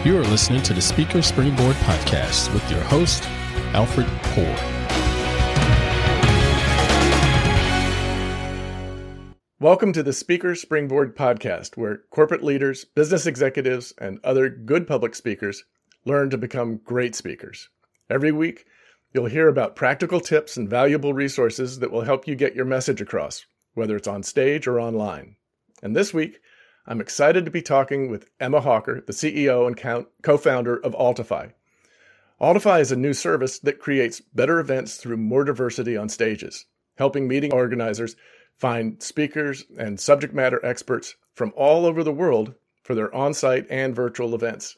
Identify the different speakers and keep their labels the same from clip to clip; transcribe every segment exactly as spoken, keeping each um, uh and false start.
Speaker 1: You are listening to the Speaker Springboard Podcast with your host, Alfred Poor.
Speaker 2: Welcome to the Speaker Springboard Podcast, where corporate leaders, business executives, and other good public speakers learn to become great speakers. Every week, you'll hear about practical tips and valuable resources that will help you get your message across, whether it's on stage or online. And this week, I'm excited to be talking with Emma Hawker, the C E O and co-founder of Altify. Altify is a new service that creates better events through more diversity on stages, helping meeting organizers find speakers and subject matter experts from all over the world for their on-site and virtual events.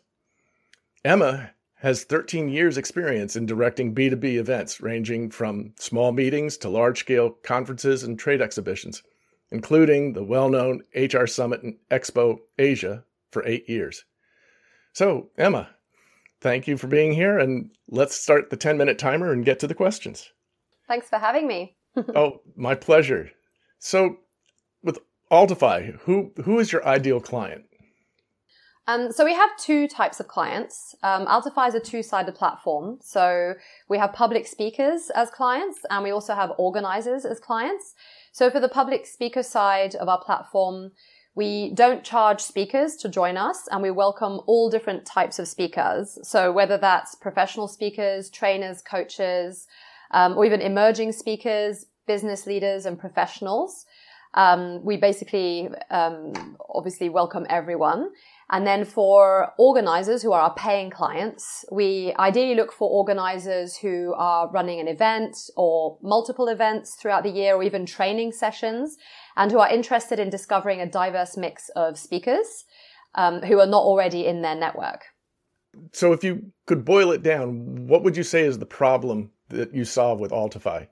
Speaker 2: Emma has thirteen years experience in directing B two B events, ranging from small meetings to large-scale conferences and trade exhibitions, including the well-known H R Summit and Expo Asia for eight years. So, Emma, thank you for being here, and let's start the ten-minute timer and get to the questions.
Speaker 3: Thanks for having me.
Speaker 2: Oh, my pleasure. So, with Altify, who who is your ideal client?
Speaker 3: Um, so we have two types of clients. Um, Altify is a two-sided platform. So we have public speakers as clients, and we also have organizers as clients. So for the public speaker side of our platform, we don't charge speakers to join us, and we welcome all different types of speakers. So whether that's professional speakers, trainers, coaches, um, or even emerging speakers, business leaders, and professionals, um, we basically um, obviously welcome everyone. And then for organizers who are our paying clients, we ideally look for organizers who are running an event or multiple events throughout the year, or even training sessions, and who are interested in discovering a diverse mix of speakers um, who are not already in their network.
Speaker 2: So if you could boil it down, what would you say is the problem that you solve with Altify?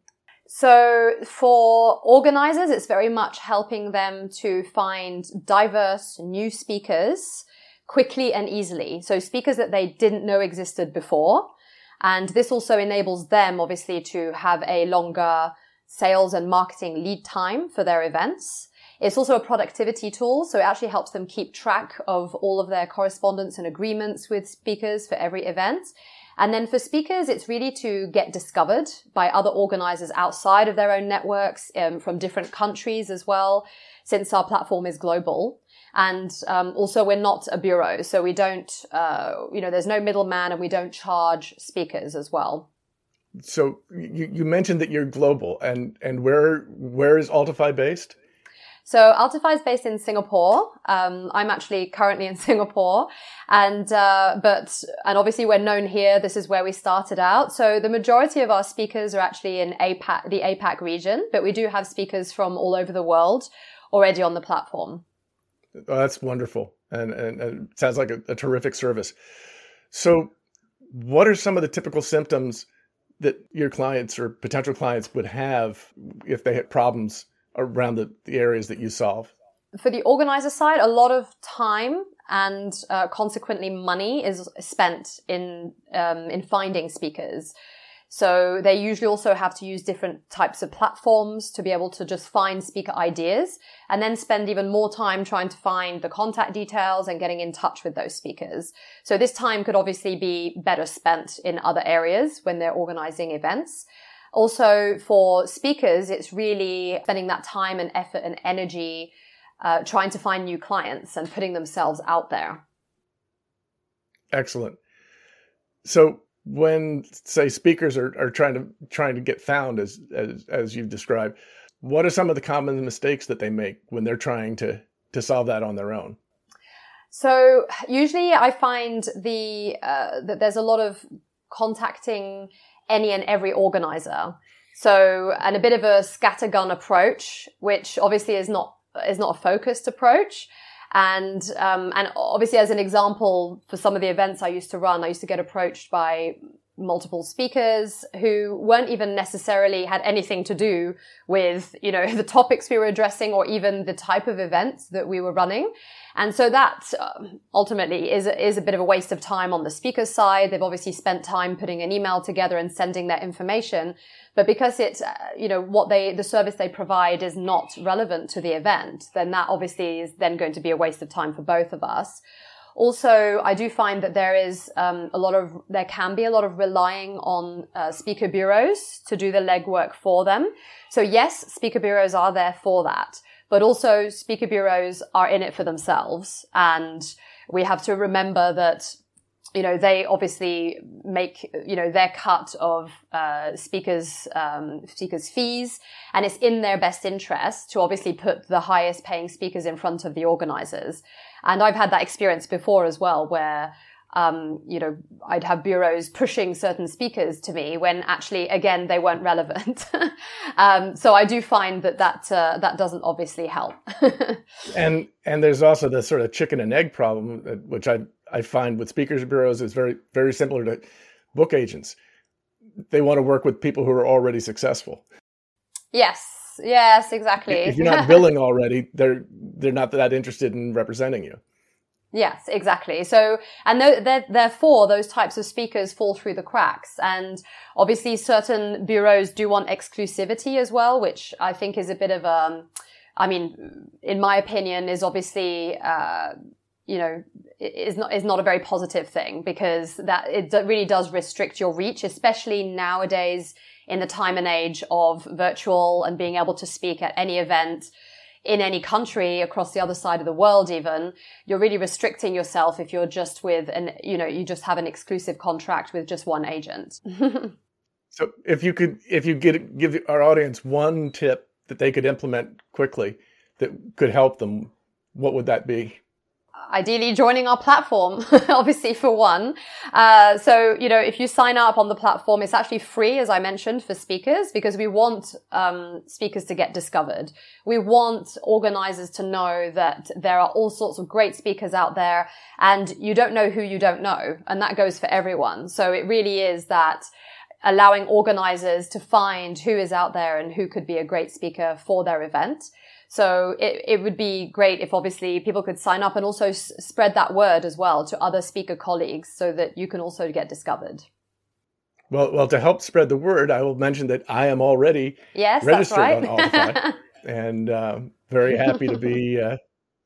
Speaker 3: So for organizers, it's very much helping them to find diverse new speakers quickly and easily. So speakers that they didn't know existed before. And this also enables them, obviously, to have a longer sales and marketing lead time for their events. It's also a productivity tool, so it actually helps them keep track of all of their correspondence and agreements with speakers for every event. And then for speakers, it's really to get discovered by other organizers outside of their own networks, um, from different countries as well, since our platform is global. And um, also, we're not a bureau, so we don't, uh, you know, there's no middleman, and we don't charge speakers as well.
Speaker 2: So you, you mentioned that you're global, and, and where where is Altify based?
Speaker 3: So Altify is based in Singapore. Um, I'm actually currently in Singapore, and uh, but and obviously we're known here. This is where we started out. So the majority of our speakers are actually in A PAC, the A PAC region, but we do have speakers from all over the world already on the platform.
Speaker 2: Oh, that's wonderful, and and, and it sounds like a, a terrific service. So, what are some of the typical symptoms that your clients or potential clients would have if they had problems around the, the areas that you solve?
Speaker 3: For the organizer side, a lot of time and uh, consequently money is spent in um, in finding speakers. So they usually also have to use different types of platforms to be able to just find speaker ideas, and then spend even more time trying to find the contact details and getting in touch with those speakers. So this time could obviously be better spent in other areas when they're organizing events. Also, for speakers, it's really spending that time and effort and energy uh, trying to find new clients and putting themselves out there.
Speaker 2: Excellent. So when, say, speakers are, are trying to trying to get found, as, as as you've described, what are some of the common mistakes that they make when they're trying to to solve that on their own?
Speaker 3: So usually I find the uh, that there's a lot of contacting any and every organizer. So, and a bit of a scattergun approach, which obviously is not, is not a focused approach. And, um, and obviously as an example, for some of the events I used to run, I used to get approached by multiple speakers who weren't even necessarily had anything to do with, you know, the topics we were addressing or even the type of events that we were running. And so that uh, ultimately is, is a bit of a waste of time on the speaker's side. They've obviously spent time putting an email together and sending their information. But because it's, uh, you know, what they, the service they provide is not relevant to the event, then that obviously is then going to be a waste of time for both of us. Also, I do find that there is um, a lot of, there can be a lot of relying on uh, speaker bureaus to do the legwork for them. So yes, speaker bureaus are there for that, but also speaker bureaus are in it for themselves. And we have to remember that, you know, they obviously make, you know, their cut of uh, speakers, um, speakers' fees, and it's in their best interest to obviously put the highest paying speakers in front of the organizers. And I've had that experience before as well, where, um, you know, I'd have bureaus pushing certain speakers to me when actually, again, they weren't relevant. um, so I do find that that, uh, that doesn't obviously help.
Speaker 2: and, and there's also the sort of chicken and egg problem, which I, I find with speakers bureaus is very, very similar to book agents. They want to work with people who are already successful.
Speaker 3: Yes. Yes, exactly.
Speaker 2: If you're not billing already, they're they're not that interested in representing you.
Speaker 3: Yes, exactly. So, and th- therefore, those types of speakers fall through the cracks. And obviously, certain bureaus do want exclusivity as well, which I think is a bit of a, I mean, in my opinion, is obviously, uh, you know, is not is not a very positive thing, because that it really does restrict your reach, especially nowadays in the time and age of virtual and being able to speak at any event in any country across the other side of the world. Even you're really restricting yourself if you're just with an, you know, you just have an exclusive contract with just one agent.
Speaker 2: So if you could, if you could give our audience one tip that they could implement quickly that could help them, what would that be?
Speaker 3: Ideally joining our platform, obviously, for one. Uh, so, you know, if you sign up on the platform, it's actually free, as I mentioned, for speakers, because we want um, speakers to get discovered. We want organizers to know that there are all sorts of great speakers out there, and you don't know who you don't know. And that goes for everyone. So it really is that allowing organizers to find who is out there and who could be a great speaker for their event. So it, it would be great if obviously people could sign up and also s- spread that word as well to other speaker colleagues so that you can also get discovered.
Speaker 2: Well, well, to help spread the word, I will mention that I am already
Speaker 3: yes,
Speaker 2: registered
Speaker 3: that's right.
Speaker 2: on Altify, and uh, very happy to be uh,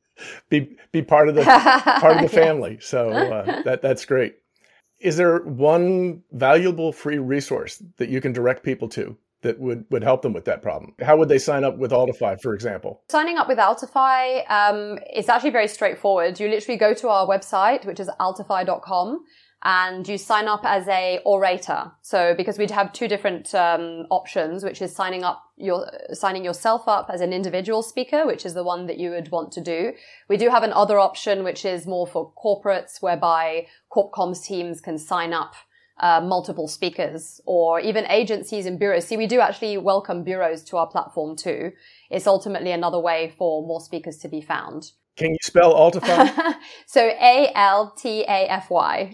Speaker 2: be be part of the part of the family. Yeah. So uh, that that's great. Is there one valuable free resource that you can direct people to that would, would help them with that problem? How would they sign up with Altify, for example?
Speaker 3: Signing up with Altify, um, it's actually very straightforward. You literally go to our website, which is altify dot com, and you sign up as a orator. So because we'd have two different um, options, which is signing up your signing yourself up as an individual speaker, which is the one that you would want to do. We do have another option, which is more for corporates, whereby corp comms teams can sign up Uh, multiple speakers, or even agencies and bureaus. See, we do actually welcome bureaus to our platform too. It's ultimately another way for more speakers to be found.
Speaker 2: Can you spell Altify?
Speaker 3: So A L T A F Y.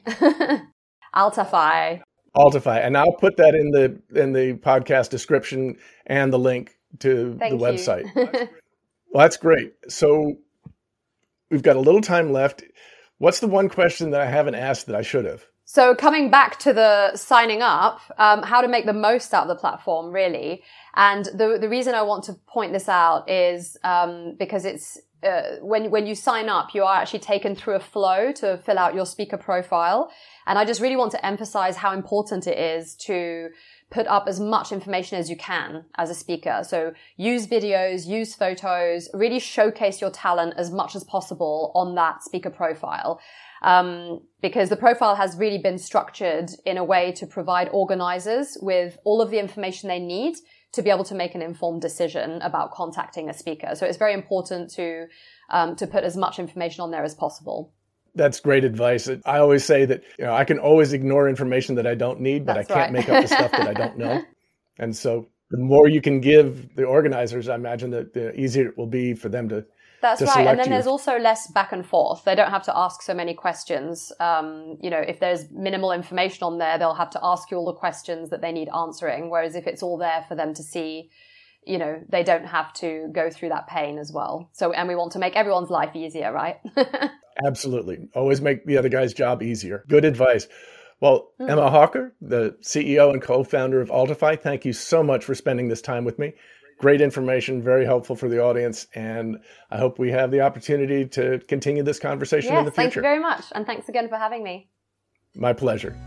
Speaker 3: Altify.
Speaker 2: Altify. And I'll put that in the in the podcast description and the link to
Speaker 3: Thank
Speaker 2: the
Speaker 3: you.
Speaker 2: website. Well, that's great. So we've got a little time left. What's the one question that I haven't asked that I should have?
Speaker 3: So coming back to the signing up, um, how to make the most out of the platform, really. And the the reason I want to point this out is um, because it's uh, when when you sign up, you are actually taken through a flow to fill out your speaker profile. And I just really want to emphasize how important it is to put up as much information as you can as a speaker. So use videos, use photos, really showcase your talent as much as possible on that speaker profile. Um, because the profile has really been structured in a way to provide organizers with all of the information they need to be able to make an informed decision about contacting a speaker. So it's very important to, um, to put as much information on there as possible.
Speaker 2: That's great advice. I always say that, you know, I can always ignore information that I don't need, but
Speaker 3: That's
Speaker 2: I can't
Speaker 3: right.
Speaker 2: make up the stuff that I don't know. And so the more you can give the organizers, I imagine that the easier it will be for them to
Speaker 3: That's
Speaker 2: to
Speaker 3: right. And then
Speaker 2: you.
Speaker 3: there's also less back and forth. They don't have to ask so many questions. Um, you know, if there's minimal information on there, they'll have to ask you all the questions that they need answering. Whereas if it's all there for them to see, you know, they don't have to go through that pain as well. So, and we want to make everyone's life easier, right?
Speaker 2: Absolutely. Always make the other guy's job easier. Good advice. Well, mm. Emma Hawker, the C E O and co-founder of Altify, thank you so much for spending this time with me. great information, very helpful for the audience. And I hope we have the opportunity to continue this conversation
Speaker 3: yes,
Speaker 2: in the future.
Speaker 3: Thank you very much. And thanks again for having me.
Speaker 2: My pleasure.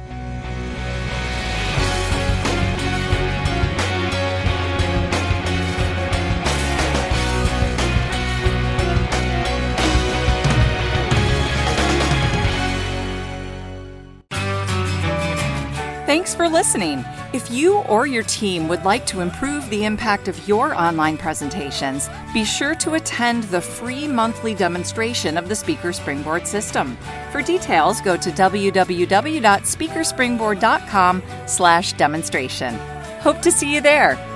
Speaker 4: Thanks for listening. If you or your team would like to improve the impact of your online presentations, be sure to attend the free monthly demonstration of the Speaker Springboard system. For details, go to w w w dot speaker springboard dot com slash demonstration. Hope to see you there.